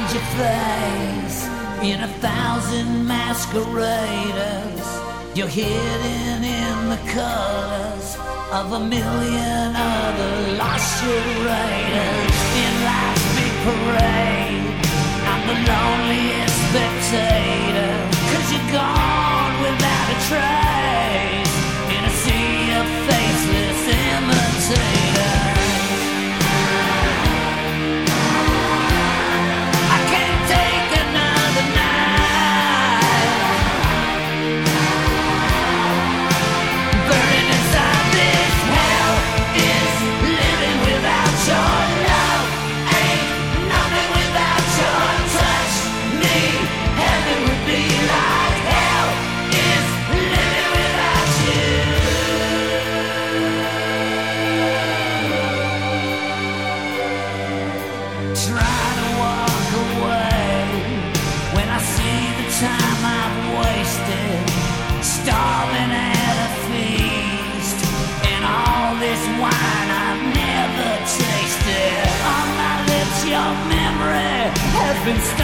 your face in 1,000 masqueraders. You're hidden in the colors of 1,000,000 other lost charades. In life's big parade, I'm the loneliest spectator, 'cause you're gone without a trace in a sea of faceless imitators. I can't take another night burning inside this hell. Is living without your love, ain't nothing without your touch. Me, heaven would be like hell. Is living without you. Try to walk away when I see the time I've wasted, starving at a feast, and all this wine I've never tasted. On my lips, your memory has been